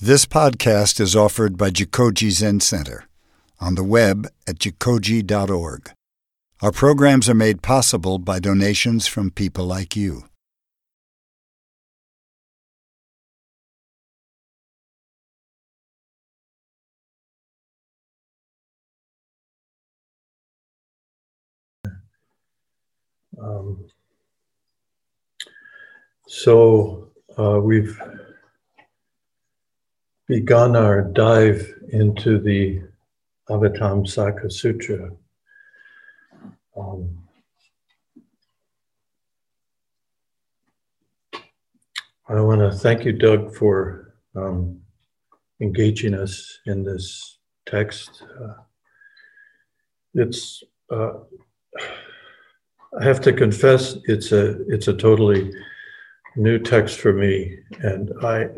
This podcast is offered by Jikoji Zen Center on the web at jikoji.org. Our programs are made possible by donations from people like you. We've begun our dive into the Avatamsaka Sutra. I want to thank you, Doug, for engaging us in this text. I have to confess, it's a totally new text for me, and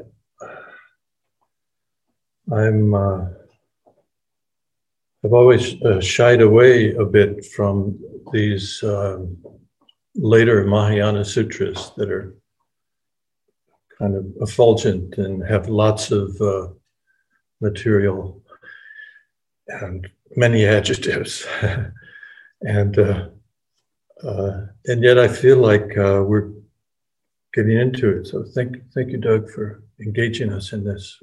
I've always shied away a bit from these later Mahayana sutras that are kind of effulgent and have lots of material and many adjectives, and yet I feel like we're getting into it. So thank you, Doug, for engaging us in this.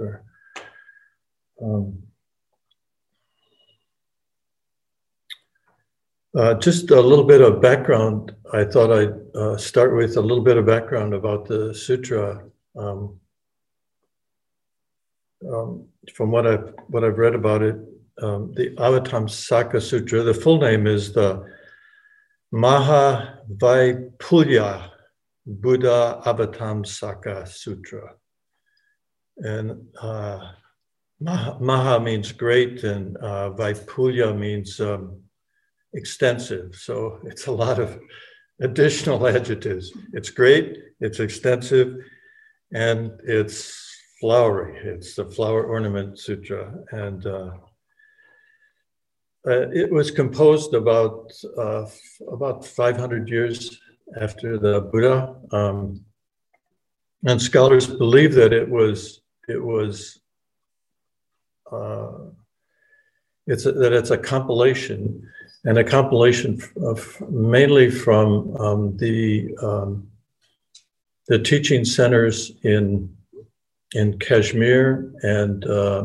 Just a little bit of background. I thought I'd start with a little bit of background about the sutra. From what I've read about it, the Avatamsaka Sutra, the full name is the Mahavaipulya Buddha Avatamsaka Sutra. And Maha means great, and Vaipulya means extensive. So it's a lot of additional adjectives. It's great, it's extensive, and it's flowery. It's the Flower Ornament Sutra. And it was composed about 500 years after the Buddha. And scholars believe that it's a compilation, and a compilation of mainly from the teaching centers in Kashmir and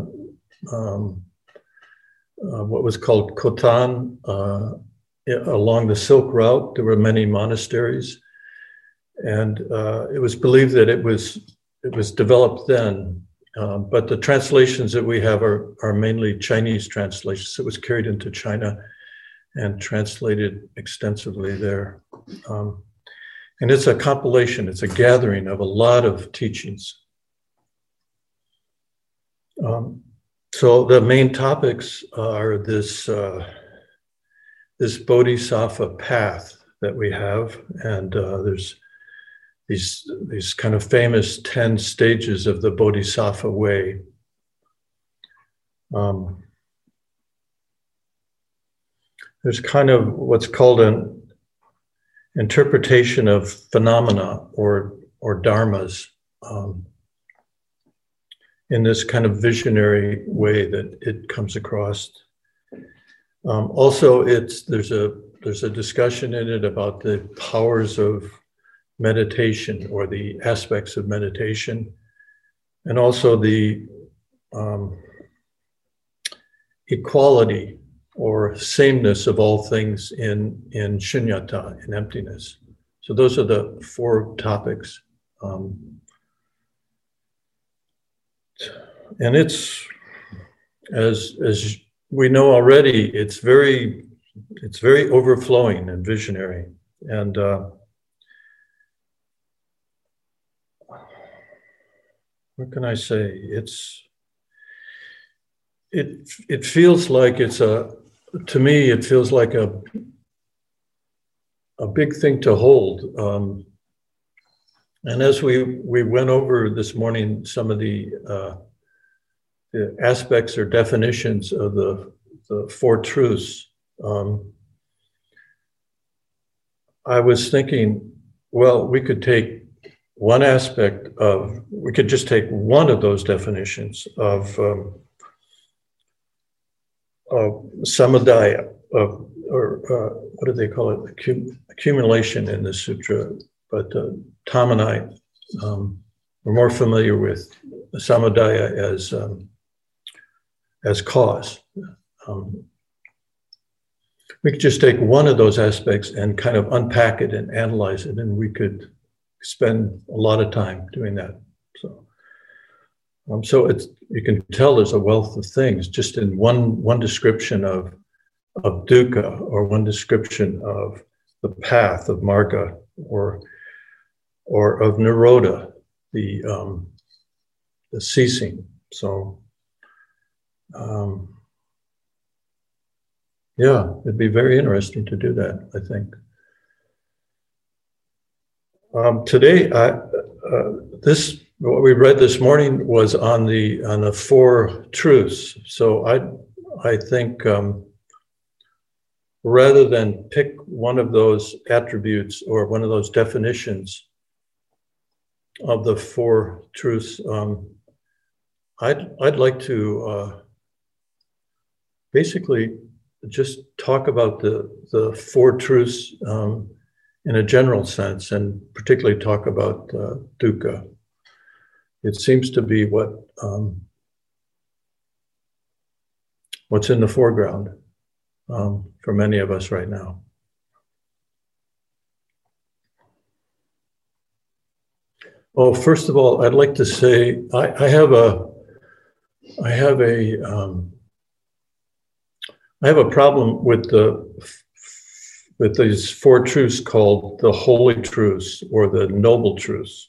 what was called Khotan. Along the Silk Route, there were many monasteries, and it was believed that it was developed then. But the translations that we have are mainly Chinese translations. It was carried into China and translated extensively there. And it's a compilation, it's a gathering of a lot of teachings. So the main topics are this Bodhisattva path that we have, and there's these kind of famous 10 stages of the Bodhisattva way. There's kind of what's called an interpretation of phenomena or dharmas in this kind of visionary way that it comes across. Also, there's a discussion in it about the powers of meditation, or the aspects of meditation, and also the equality or sameness of all things in shunyata, in emptiness. So those are the 4 topics. And it's, as we know already, it's very overflowing and visionary. And what can I say? It feels like to me, it feels like a big thing to hold. And as we went over this morning, some of the aspects or definitions of the 4 truths, I was thinking, well, we could take one aspect of, we could just take one of those definitions of samadaya, what do they call it? Accumulation in the sutra, but Tamanai, we're more familiar with samadaya as cause. We could just take one of those aspects and kind of unpack it and analyze it, and we could spend a lot of time doing that. So it's, you can tell there's a wealth of things just in one description of dukkha, or one description of the path of marga, or of nirodha, the ceasing. So yeah, it'd be very interesting to do that, I think. Today, what we read this morning was on the four truths. So I think rather than pick one of those attributes or one of those definitions of the four truths, I'd like to basically just talk about the four truths in a general sense, and particularly talk about dukkha. It seems to be what's in the foreground for many of us right now. Oh, first of all, I'd like to say I have a problem with these four truths called the holy truths or the noble truths.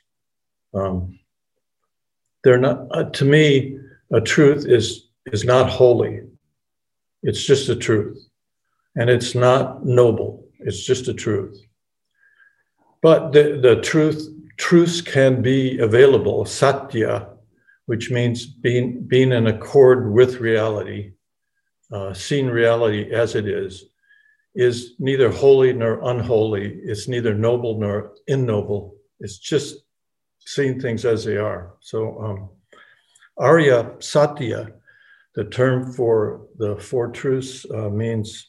They're not, to me, a truth is not holy. It's just a truth. And it's not noble. It's just a truth. But the truths can be available, satya, which means being in accord with reality, seeing reality as it is neither holy nor unholy. It's neither noble nor ignoble. It's just seeing things as they are. So Arya Satya, the term for the four truths, means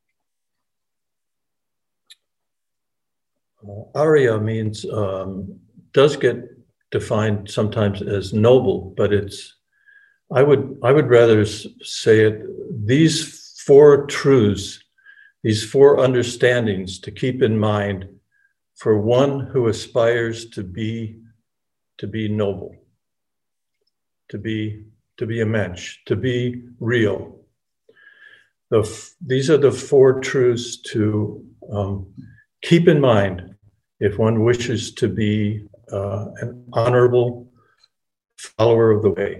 Arya means does get defined sometimes as noble, but I would rather say it, these four truths, these four understandings to keep in mind for one who aspires to be noble, to be a mensch, to be real. These are the four truths to keep in mind if one wishes to be an honorable follower of the way.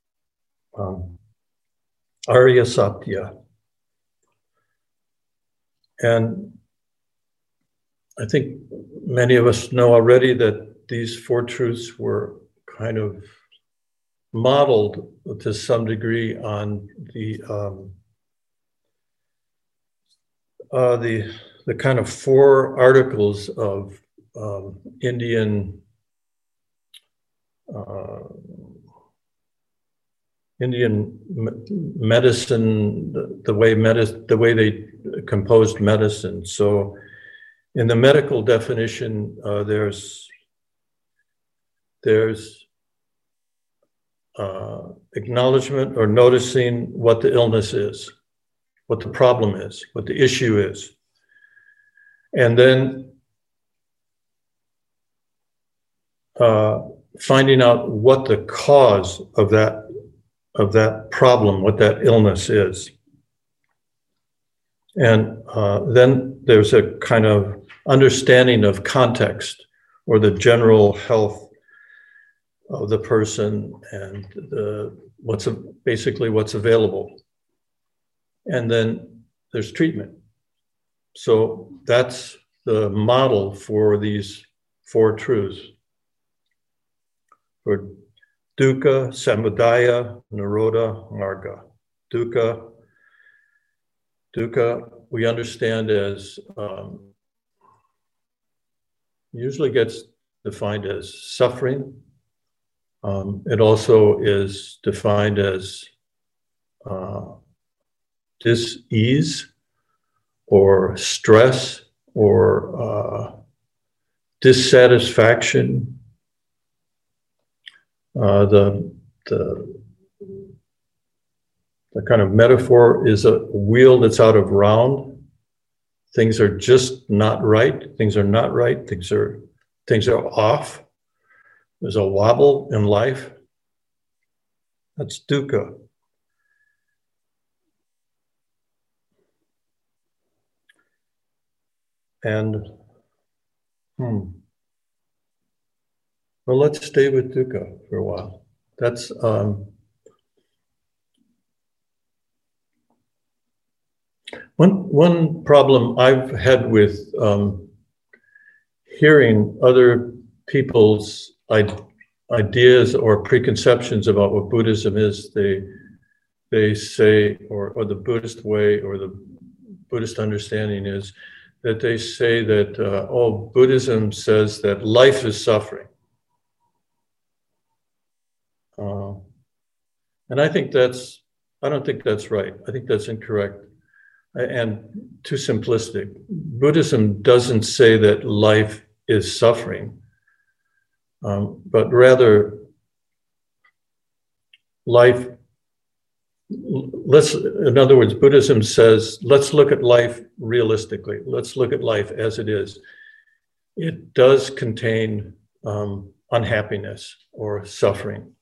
Arya Satya. And I think many of us know already that these four truths were kind of modeled to some degree on the kind of four articles of Indian medicine, the way they composed medicine. So in the medical definition, there's acknowledgement or noticing what the illness is, what the problem is, what the issue is. And then finding out what the cause of that problem, what that illness is. And then there's a kind of understanding of context or the general health of the person and basically what's available. And then there's treatment. So that's the model for these four truths. For dukkha, samudaya, nirodha, marga. Dukkha we understand as usually gets defined as suffering. It also is defined as dis-ease or stress or dissatisfaction. The kind of metaphor is a wheel that's out of round. Things are just not right. Things are not right. Things are off. There's a wobble in life. That's dukkha. And well, let's stay with dukkha for a while. That's one problem I've had with hearing other people's ideas or preconceptions about what Buddhism is. They say, or the Buddhist way or the Buddhist understanding is that they say that, Buddhism says that life is suffering. And I don't think that's right. I think that's incorrect and too simplistic. Buddhism doesn't say that life is suffering, but rather life, in other words, Buddhism says, let's look at life realistically. Let's look at life as it is. It does contain unhappiness or suffering.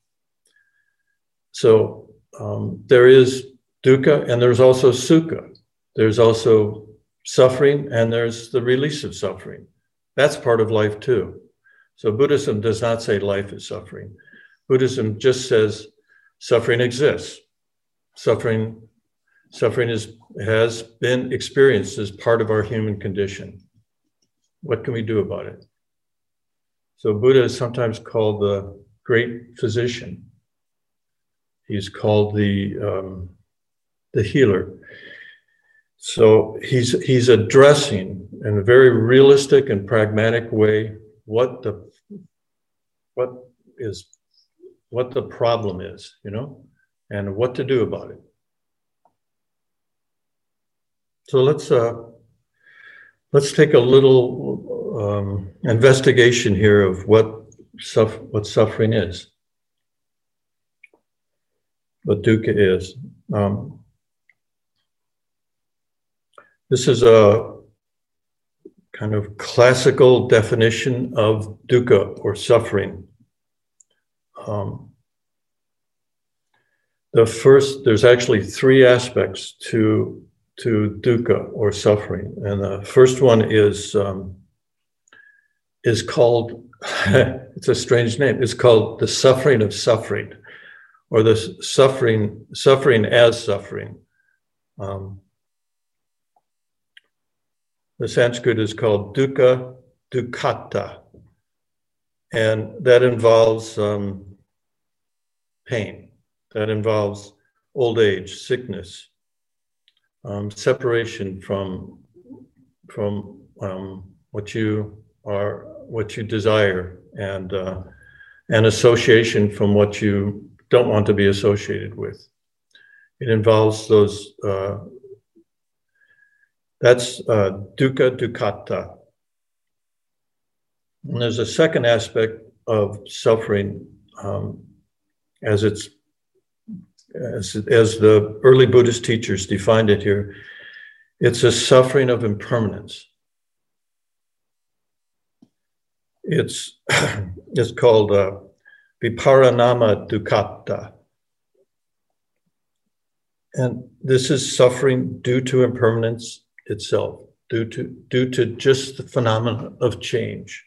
So there is dukkha and there's also sukha. There's also suffering and there's the release of suffering. That's part of life too. So Buddhism does not say life is suffering. Buddhism just says suffering exists. Suffering has been experienced as part of our human condition. What can we do about it? So Buddha is sometimes called the great physician. He's called the healer. So he's addressing in a very realistic and pragmatic way what the problem is, and what to do about it. So let's take a little investigation here of what suffering is, what dukkha is. This is a kind of classical definition of dukkha or suffering. There's actually three aspects to dukkha or suffering, and the first one is called it's a strange name. It's called the suffering of suffering, or the suffering as suffering. The Sanskrit is called dukkha dukkhata, and that involves pain. That involves old age, sickness, separation from what you are, what you desire, and association from what you don't want to be associated with. It involves those. That's dukkha dukkhata. And there's a second aspect of suffering, as the early Buddhist teachers defined it here. It's a suffering of impermanence. It's called viparinama dukkhata. And this is suffering due to impermanence itself, due to just the phenomenon of change.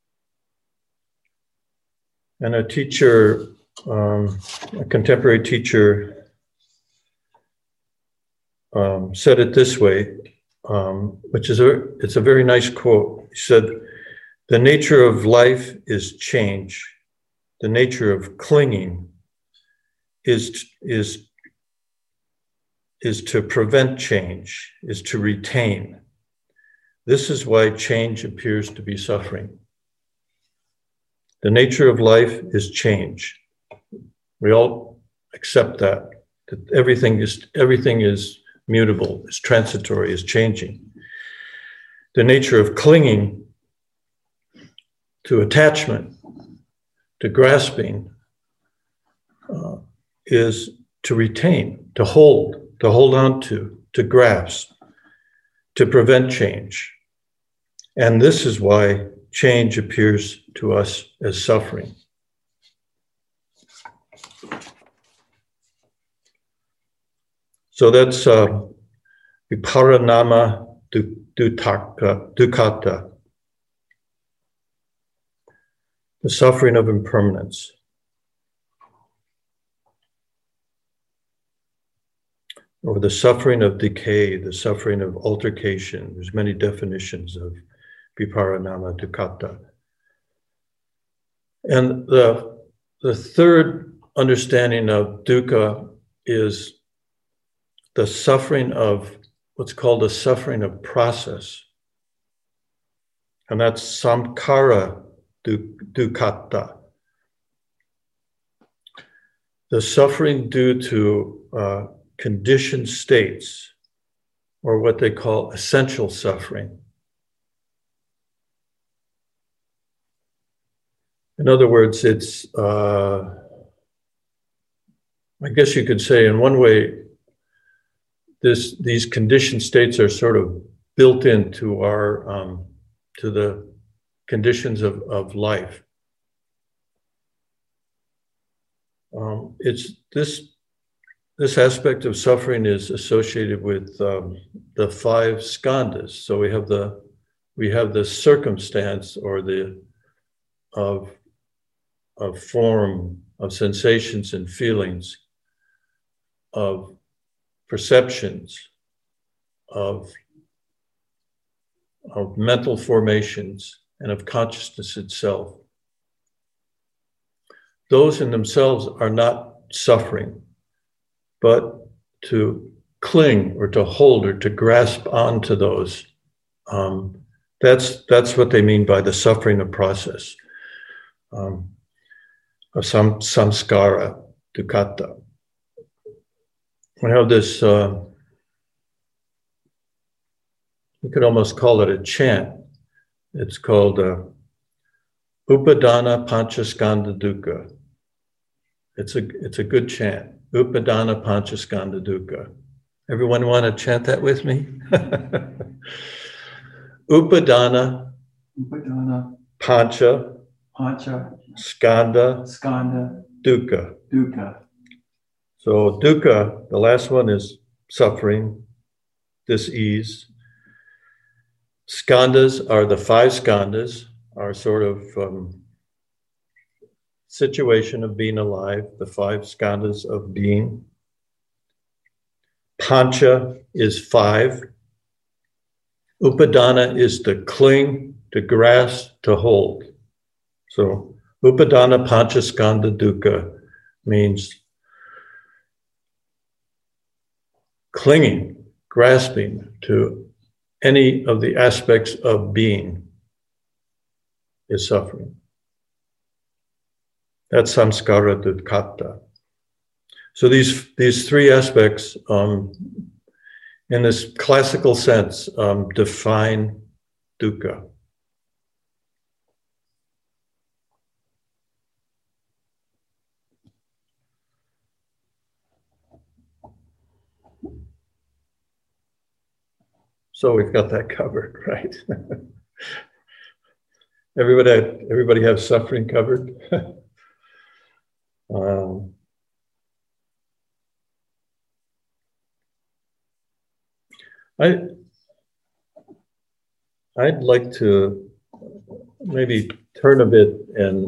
And a teacher, a contemporary teacher, said it this way, which is it's a very nice quote. He said, "The nature of life is change. The nature of clinging is to prevent change, is to retain. This is why change appears to be suffering." The nature of life is change. We all accept that everything is mutable, is transitory, is changing. The nature of clinging to attachment, to grasping, is to retain, to hold on to grasp, to prevent change. And this is why change appears to us as suffering. So that's viparanama dukkata, the suffering of impermanence. Or the suffering of decay, the suffering of altercation. There's many definitions of viparanama dukkata. And the third understanding of dukkha is the suffering of what's called the suffering of process. And that's samkhara dukkata. The suffering due to conditioned states, or what they call essential suffering. In other words, it's, I guess you could say in one way, these conditioned states are sort of built into our, to the conditions of life. It's this aspect of suffering is associated with the five skandhas. So we have the circumstance or of form, of sensations and feelings, of perceptions, of mental formations, and of consciousness itself. Those in themselves are not suffering, but to cling or to hold or to grasp onto those, that's what they mean by the suffering of process, of samskara dukkata. We have this, you could almost call it a chant. It's called Upadana Panchaskandha Dukkha. It's a good chant. Upadana Panchaskandha Dukkha. Everyone want to chant that with me? Upadana Pancha Skandha Dukkha. So dukkha, the last one is suffering, dis-ease. Skandhas are the five skandhas, are sort of situation of being alive, the five skandhas of being. Pancha is five. Upadana is to cling, to grasp, to hold. So Upadana Panchaskandha Dukkha means clinging, grasping to any of the aspects of being is suffering. That's samskara dukkata. So these three aspects, in this classical sense, define dukkha. So we've got that covered, right? Everybody have suffering covered. I'd like to maybe turn a bit and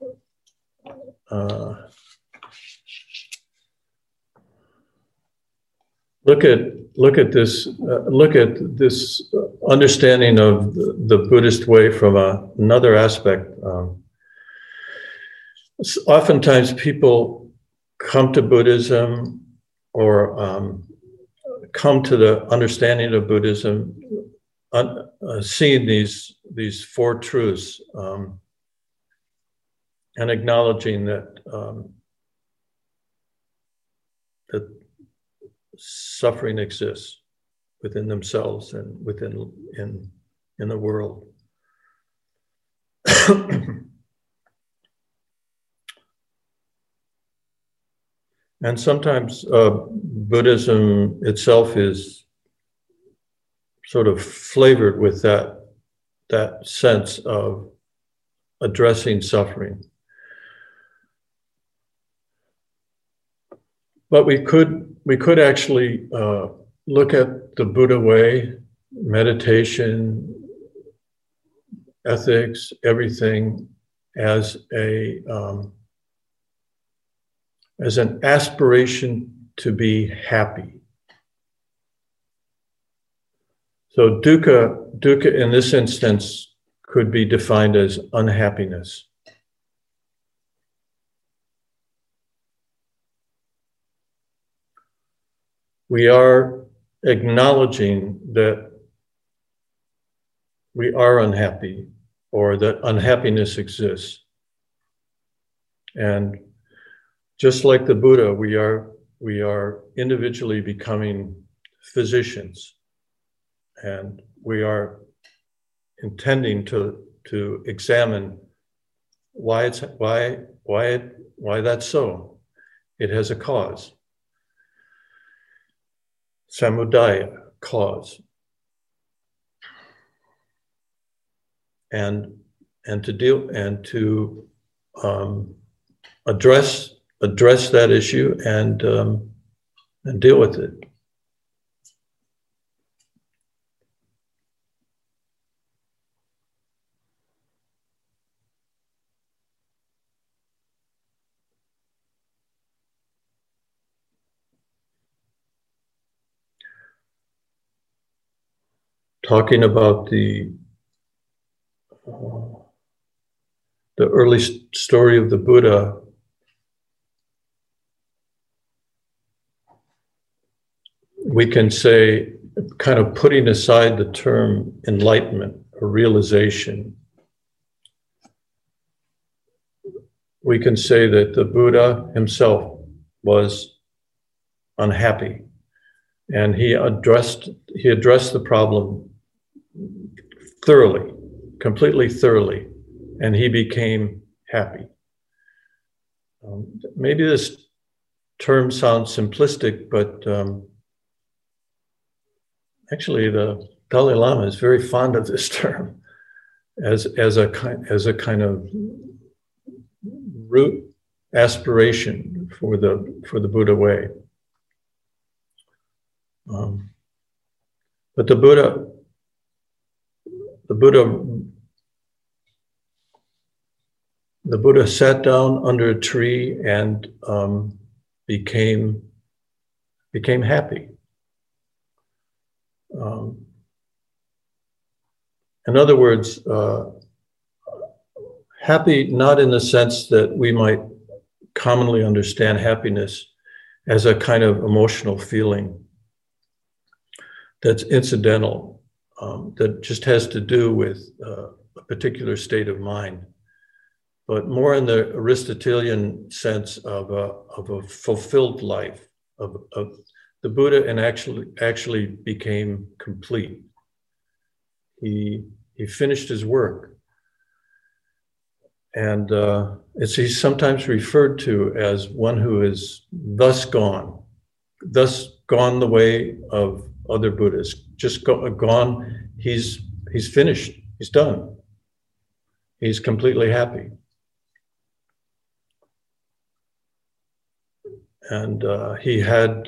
look at this understanding of the Buddhist way from another aspect. Oftentimes people come to Buddhism or come to the understanding of Buddhism seeing these four truths, and acknowledging that that suffering exists within themselves and within in the world. And sometimes Buddhism itself is sort of flavored with that sense of addressing suffering. But we could actually look at the Buddha way, meditation, ethics, everything as an aspiration to be happy. So dukkha in this instance could be defined as unhappiness. We are acknowledging that we are unhappy or that unhappiness exists. And just like the Buddha, we are individually becoming physicians, and we are intending to examine why that's so. It has a cause. Samudaya, cause. And to address that issue and deal with it. Talking about the early story of the Buddha, we can say, kind of putting aside the term enlightenment or realization, we can say that the Buddha himself was unhappy, and he addressed the problem thoroughly, completely thoroughly, and he became happy. Maybe this term sounds simplistic, but actually the Dalai Lama is very fond of this term as a kind of root aspiration for the Buddha way. But the Buddha sat down under a tree and became happy. In other words, happy not in the sense that we might commonly understand happiness as a kind of emotional feeling that's incidental, that just has to do with a particular state of mind, but more in the Aristotelian sense of a fulfilled life, of the Buddha, and actually became complete. He finished his work, and he's sometimes referred to as one who is thus gone the way of other Buddhas, just gone. He's finished. He's done. He's completely happy. And he had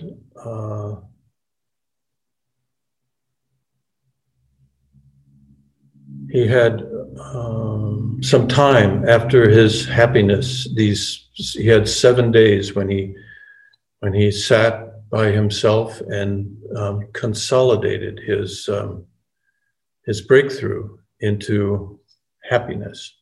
some time after his happiness. He had 7 days when he sat by himself and consolidated his breakthrough into happiness.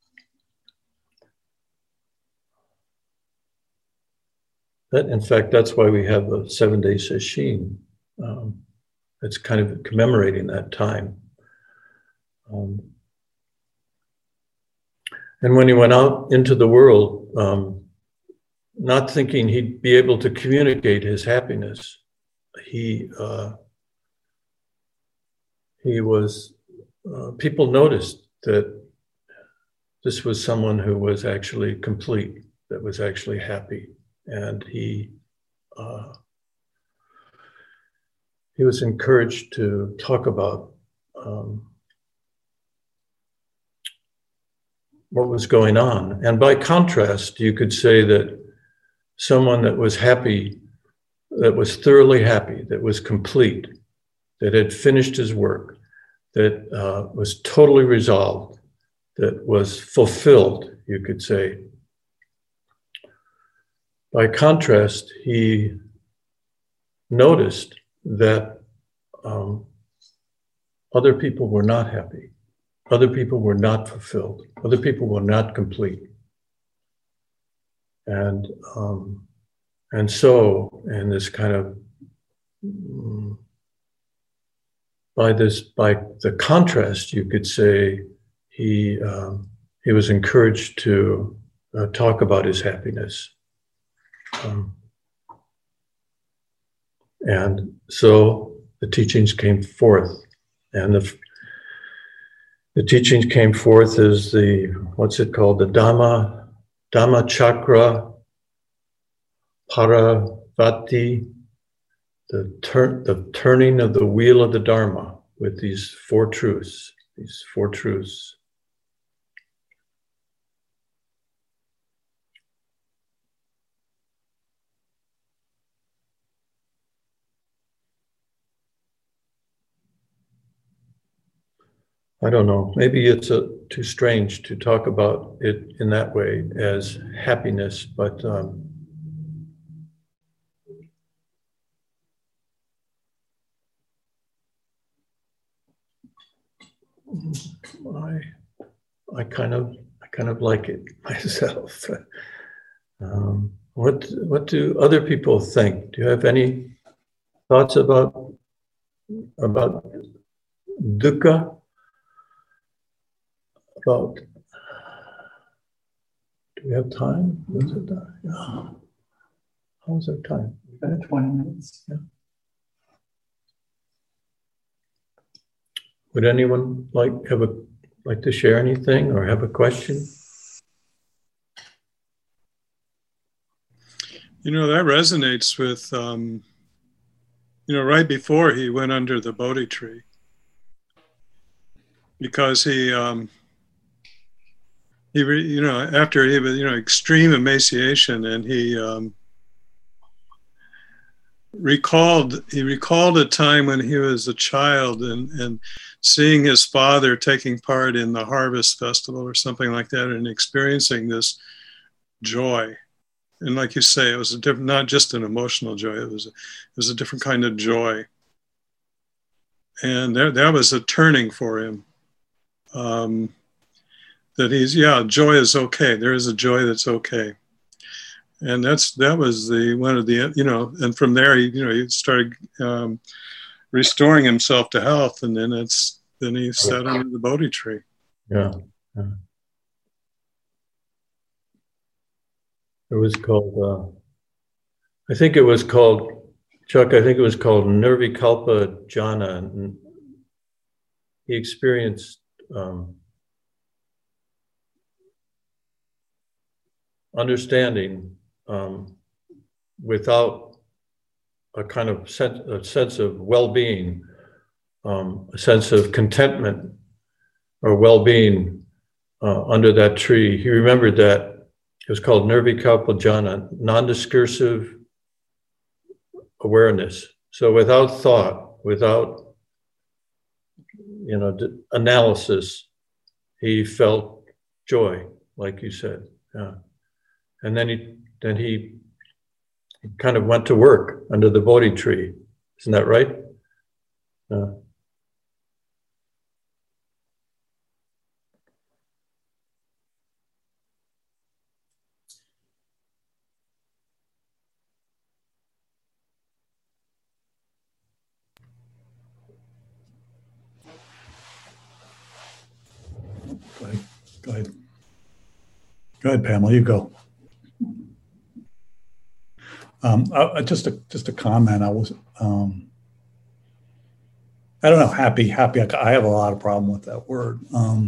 In fact, that's why we have a 7-day sesshin. It's kind of commemorating that time. And when he went out into the world, not thinking he'd be able to communicate his happiness, he was, people noticed that this was someone who was actually complete, that was actually happy. And he was encouraged to talk about what was going on. And by contrast, you could say that someone that was happy, that was thoroughly happy, that was complete, that had finished his work, that was totally resolved, that was fulfilled, you could say. By contrast, he noticed that other people were not happy. Other people were not fulfilled. Other people were not complete. And so, in this kind of, by the contrast, you could say he was encouraged to talk about his happiness. And so the teachings came forth, and the teachings came forth as what's it called? The Dhamma Chakra Paravati, the turning of the wheel of the Dharma with these four truths. I don't know, maybe it's too strange to talk about it in that way as happiness, but I kind of like it myself. What do other people think? Do you have any thoughts about dukkha? Do we have time? How's our time? 20 minutes. Yeah. Would anyone like to share anything or have a question? That resonates with, right before he went under the Bodhi tree, because he after he was, extreme emaciation, and he recalled a time when he was a child and seeing his father taking part in the harvest festival or something like that, and experiencing this joy. And like you say, it was not just an emotional joy. It was a different kind of joy. And that was a turning for him. That joy is okay. There is a joy that's okay. And that was one of the, and from there, he started restoring himself to health. And then he sat under the Bodhi tree. Yeah. It was called, I think it was called Nirvikalpa Jhana. And he experienced understanding without a kind of sense of well-being, a sense of contentment or well-being under that tree. He remembered that. It was called Nirvikalpa Jhana, non-discursive awareness. So without thought, without analysis, he felt joy, like you said. Yeah. And then he kind of went to work under the Bodhi tree. Isn't that right? Go ahead. Go ahead, Pamela, you go. Just a comment. I was, I don't know, happy. I have a lot of problem with that word.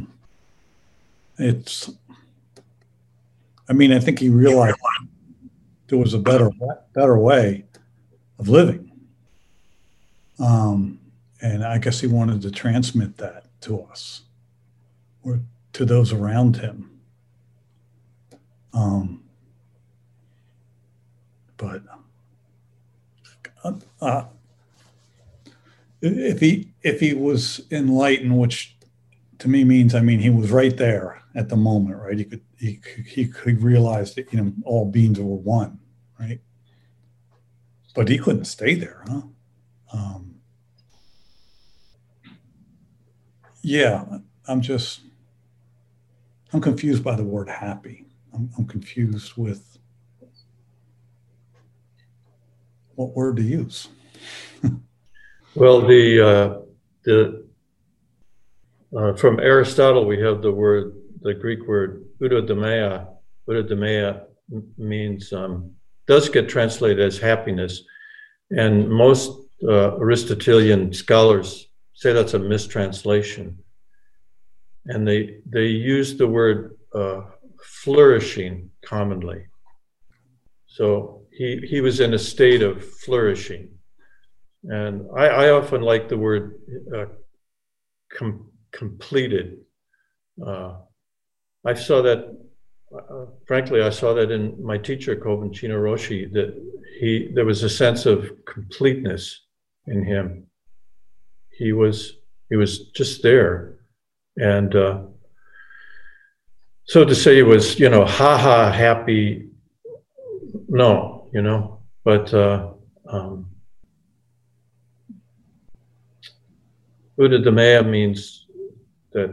I think he realized there was a better way of living. And I guess he wanted to transmit that to us or to those around him. But if he was enlightened, which to me means, he was right there at the moment, right? He could realize that, all beings were one, right? But he couldn't stay there, huh? Yeah, I'm confused by the word happy. I'm confused with what word to use. Well, from Aristotle, we have the Greek word eudaimonia. Eudaimonia means, does get translated as happiness. And most Aristotelian scholars say that's a mistranslation. And they use the word flourishing commonly. So he was in a state of flourishing. And I often like the word completed. I saw that, frankly, I saw that in my teacher, Kobun Roshi, that there was a sense of completeness in him. He was just there. And so to say he was, happy, no, but eudaimonia means that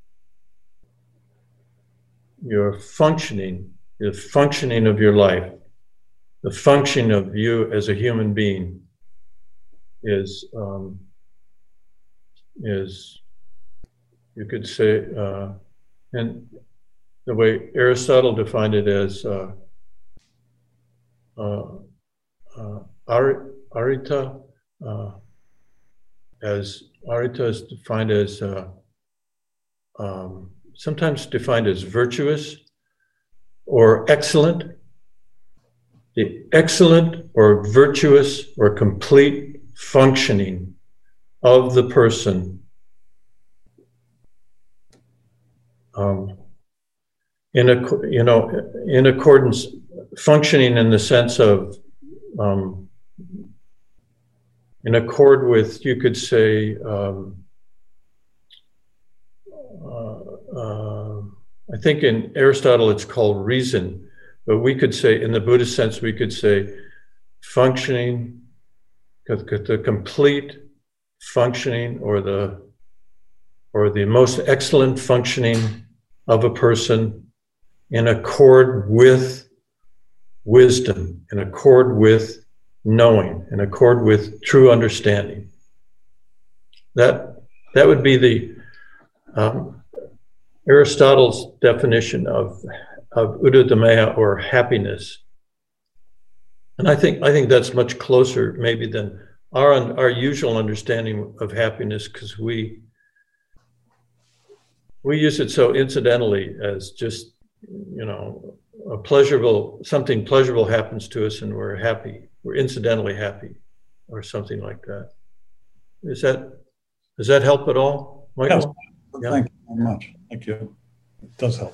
your functioning of your life, the function of you as a human being is you could say, and the way Aristotle defined it as arita, as arita is defined as sometimes defined as virtuous or excellent. The excellent or virtuous or complete functioning of the person in accordance, functioning in the sense of in accord with, you could say, I think in Aristotle it's called reason, but we could say, in the Buddhist sense, we could say functioning, the complete functioning or the most excellent functioning of a person in accord with wisdom, in accord with knowing, in accord with true understanding. That would be the Aristotle's definition of eudaimonia, or happiness. And I think that's much closer maybe than our usual understanding of happiness, because we use it so incidentally as just, something pleasurable happens to us and we're happy. We're incidentally happy, or something like that. Does that help at all, Michael? Yes. Yeah. Thank you very much. Thank you. It does help.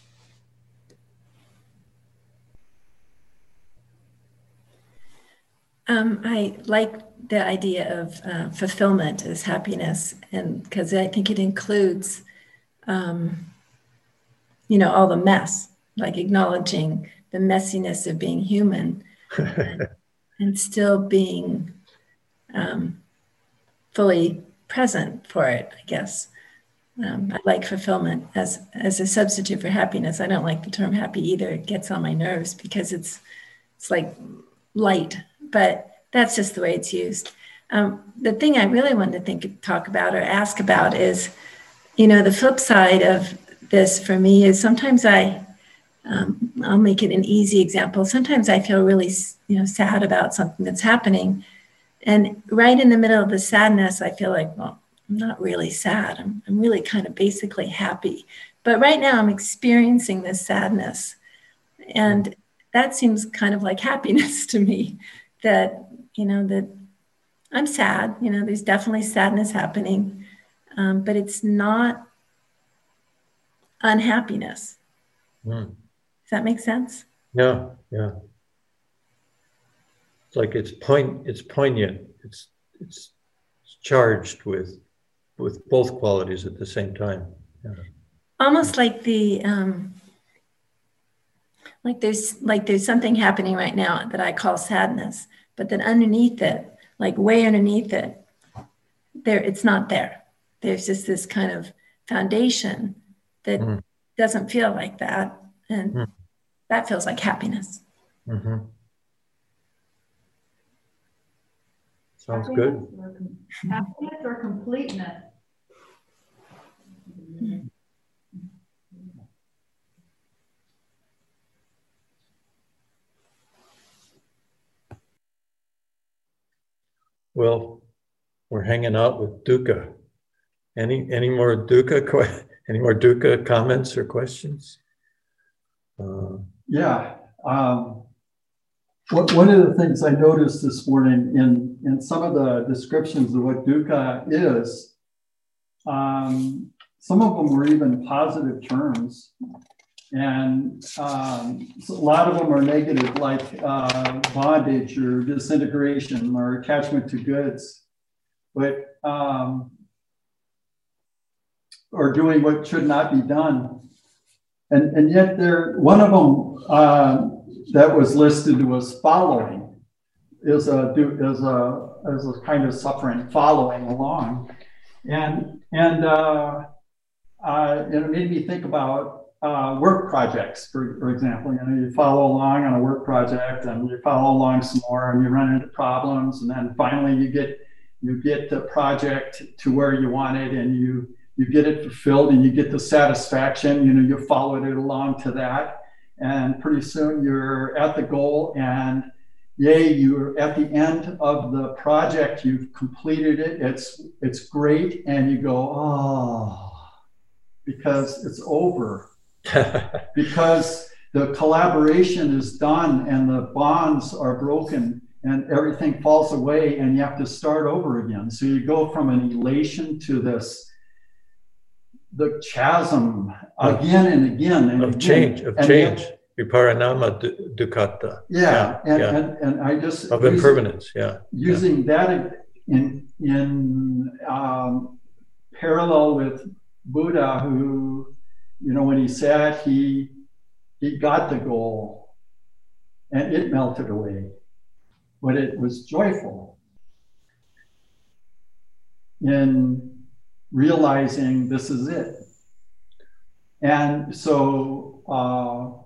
I like the idea of fulfillment as happiness, and because I think it includes, all the mess, like acknowledging the messiness of being human and still being fully present for it, I guess. I like fulfillment as a substitute for happiness. I don't like the term happy either. It gets on my nerves because it's like light, but that's just the way it's used. The thing I really wanted to talk about or ask about is, the flip side of this for me is sometimes I I'll make it an easy example. Sometimes I feel really, sad about something that's happening. And right in the middle of the sadness, I feel like, well, I'm not really sad. I'm really kind of basically happy. But right now I'm experiencing this sadness. And that seems kind of like happiness to me, that I'm sad. There's definitely sadness happening, but it's not unhappiness. Does that make sense? Yeah. It's like it's poignant. It's charged with both qualities at the same time. Yeah. Almost like there's something happening right now that I call sadness, but then underneath it, like way underneath it, it's not there. There's just this kind of foundation that doesn't feel like that, and that feels like happiness. Mm-hmm. Sounds good. Happiness or completeness? Well, we're hanging out with Dukkha. Any more Dukkha comments or questions? Yeah. One of the things I noticed this morning in some of the descriptions of what dukkha is, some of them were even positive terms. And so a lot of them are negative, like bondage or disintegration or attachment to goods, but or doing what should not be done. And yet one of them that was listed was following, is a kind of suffering, following along. And it made me think about work projects, for example. You follow along on a work project and you follow along some more and you run into problems, and then finally you get the project to where you want it, and you get it fulfilled and you get the satisfaction. You followed it along to that, and pretty soon you're at the goal, and yay, you're at the end of the project, you've completed it, it's great, and you go, oh, because it's over. Because the collaboration is done and the bonds are broken and everything falls away and you have to start over again. So you go from an elation to the chasm again and again and of again. change. Viparinama dukkha. Yeah, and I just of impermanence. Using that in parallel with Buddha, who, when he sat, he got the goal and it melted away, but it was joyful in realizing this is it. And so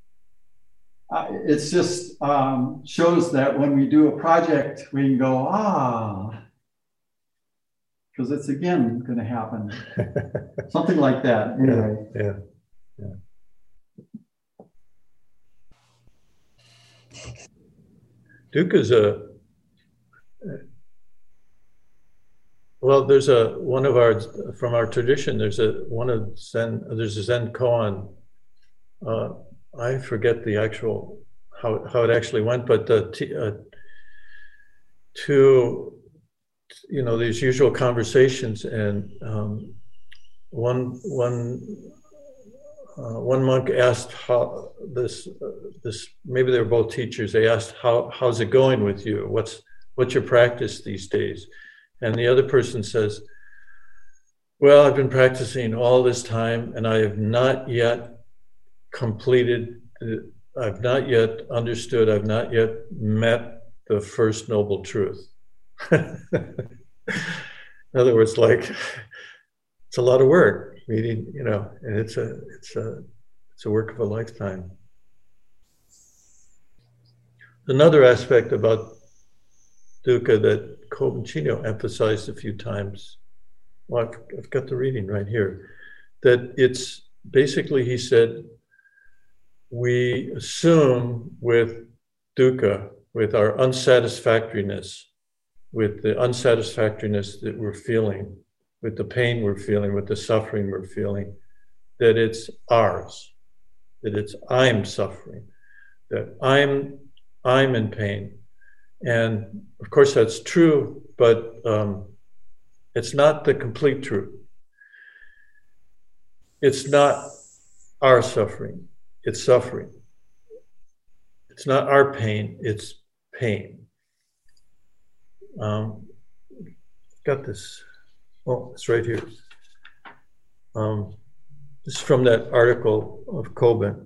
it's just shows that when we do a project, we can go, because it's again going to happen. Something like that. Anyway. Yeah. Dukkha's there's from our tradition, there's a Zen koan. I forget the actual, how it actually went, but these usual conversations, and one monk asked how this maybe they were both teachers. They asked, how's it going with you? What's your practice these days? And the other person says, well, I've been practicing all this time and I have not yet completed, I've not yet understood, I've not yet met the first noble truth. In other words, it's a lot of work reading, and it's a work of a lifetime. Another aspect about dukkha that Kobun Chino emphasized a few times, well, I've got the reading right here, that it's basically, he said, we assume with dukkha, with our unsatisfactoriness, with the unsatisfactoriness that we're feeling, with the pain we're feeling, with the suffering we're feeling, that it's ours, that it's I'm suffering, that I'm in pain. And of course that's true, but it's not the complete truth. It's not our suffering, it's suffering. It's not our pain, it's pain. Got this. Oh, it's right here. This is from that article of Kobun.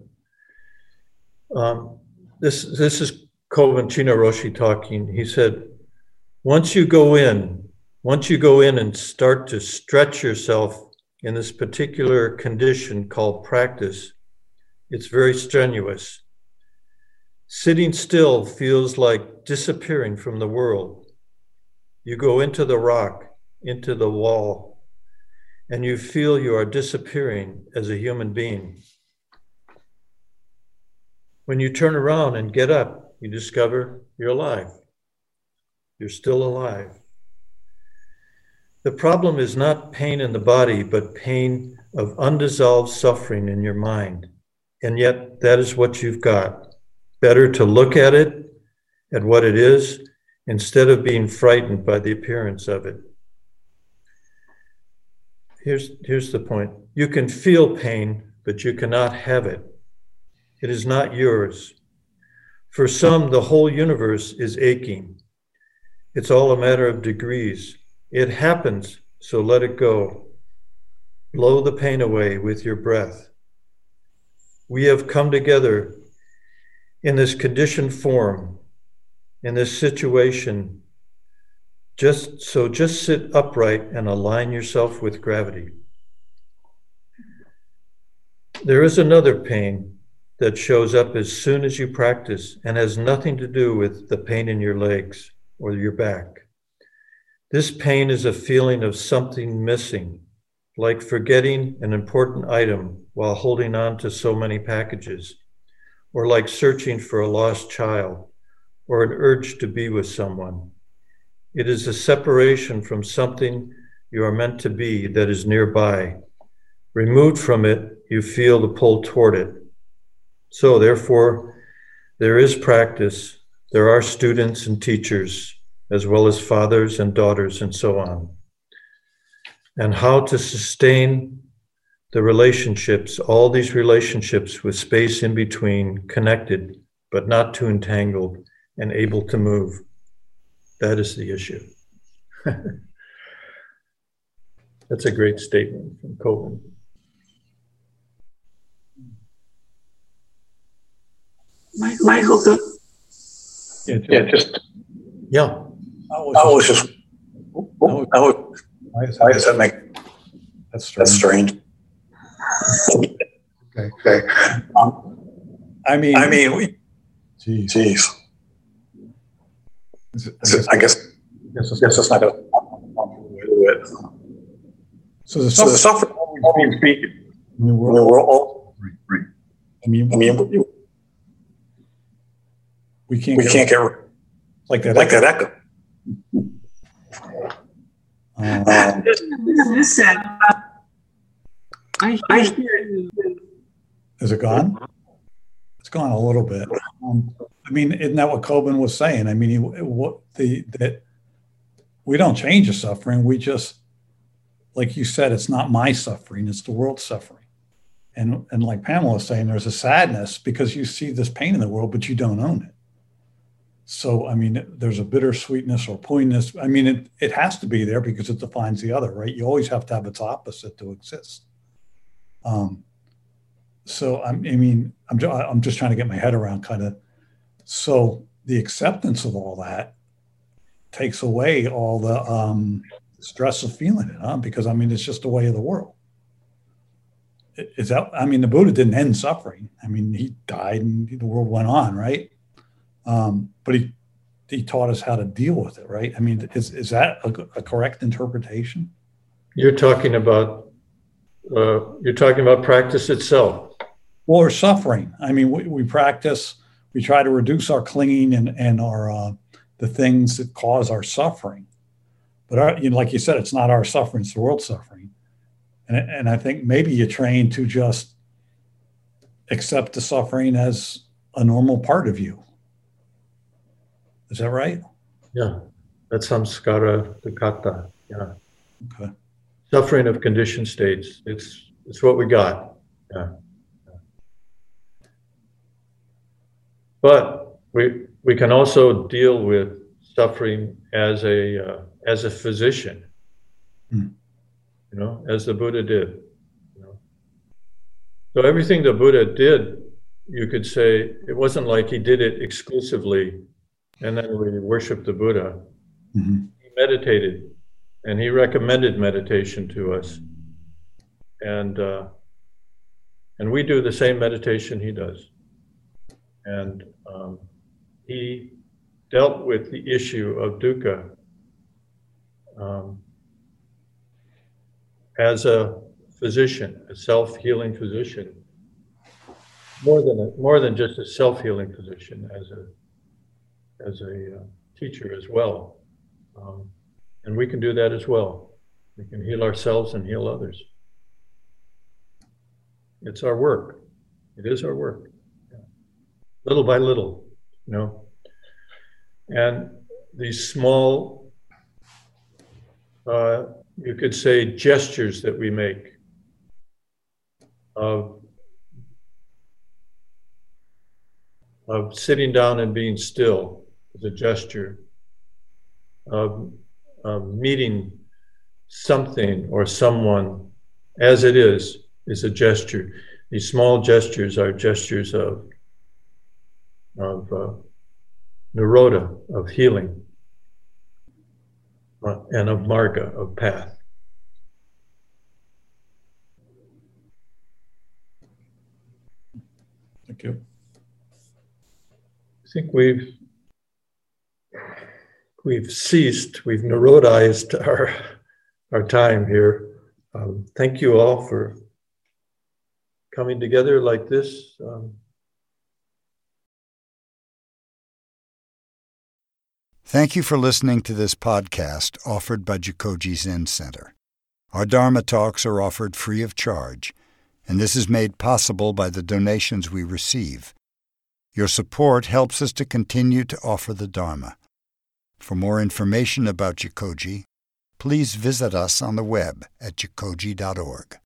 This is Kobun Chino Roshi talking. He said, once you go in and start to stretch yourself in this particular condition called practice, it's very strenuous. Sitting still feels like disappearing from the world. You go into the rock, into the wall, and you feel you are disappearing as a human being. When you turn around and get up, you discover you're alive. You're still alive. The problem is not pain in the body, but pain of undissolved suffering in your mind. And yet that is what you've got. Better to look at it, at what it is, instead of being frightened by the appearance of it. Here's the point. You can feel pain, but you cannot have it. It is not yours. For some, the whole universe is aching. It's all a matter of degrees. It happens, so let it go. Blow the pain away with your breath. We have come together in this conditioned form, in this situation. Just sit upright and align yourself with gravity. There is another pain that shows up as soon as you practice and has nothing to do with the pain in your legs or your back. This pain is a feeling of something missing, like forgetting an important item while holding on to so many packages, or like searching for a lost child, or an urge to be with someone. It is a separation from something you are meant to be that is nearby. Removed from it, you feel the pull toward it. So therefore, there is practice. There are students and teachers, as well as fathers and daughters and so on. And how to sustain the relationships, all these relationships with space in between, connected, but not too entangled and able to move. That is the issue. That's a great statement from Kobun. Michael, Yeah. Why does that make? That's strange. Okay. I mean, geez. I guess it's not going to do it. So the suffering always be. We're all. Right. I mean, we can't get like that echo. I hear it. Is it gone? It's gone a little bit. I mean, isn't that what Kobun was saying? I mean, that we don't change the suffering. We just, like you said, it's not my suffering; it's the world's suffering. And like Pamela was saying, there's a sadness because you see this pain in the world, but you don't own it. So, I mean, there's a bittersweetness or poigness. I mean, it has to be there because it defines the other, right? You always have to have its opposite to exist. So, I'm just trying to get my head around kind of. So the acceptance of all that takes away all the stress of feeling it, huh? Because, I mean, it's just the way of the world. Is that? I mean, the Buddha didn't end suffering. I mean, he died and the world went on, right? But he taught us how to deal with it, right? I mean, is that a correct interpretation? You're talking about practice itself. or suffering. I mean, we practice, we try to reduce our clinging and our the things that cause our suffering. But like you said, it's not our suffering, it's the world's suffering. And I think maybe you train to just accept the suffering as a normal part of you. Is that right? Yeah, that's samskara dukkata. Yeah. Okay. Suffering of conditioned states. It's what we got. Yeah. But we can also deal with suffering as a physician, as the Buddha did. So everything the Buddha did, you could say, it wasn't like he did it exclusively and then we worshiped the Buddha. Mm-hmm. He meditated, and he recommended meditation to us. And we do the same meditation he does. And he dealt with the issue of dukkha as a physician, a self-healing physician, more than just a self-healing physician, as a teacher as well. And we can do that as well. We can heal ourselves and heal others. It's our work. It is our work. Yeah. Little by little, And these small, you could say, gestures that we make of sitting down and being still is a gesture, of meeting something or someone as it is a gesture. These small gestures are gestures of nirodha, of healing, and of marga, of path. Thank you. I think we've ceased, we've nirodhized our time here. Thank you all for coming together like this. Thank you for listening to this podcast offered by Jikoji Zen Center. Our Dharma talks are offered free of charge, and this is made possible by the donations we receive. Your support helps us to continue to offer the Dharma. For more information about Jikoji, please visit us on the web at jikoji.org.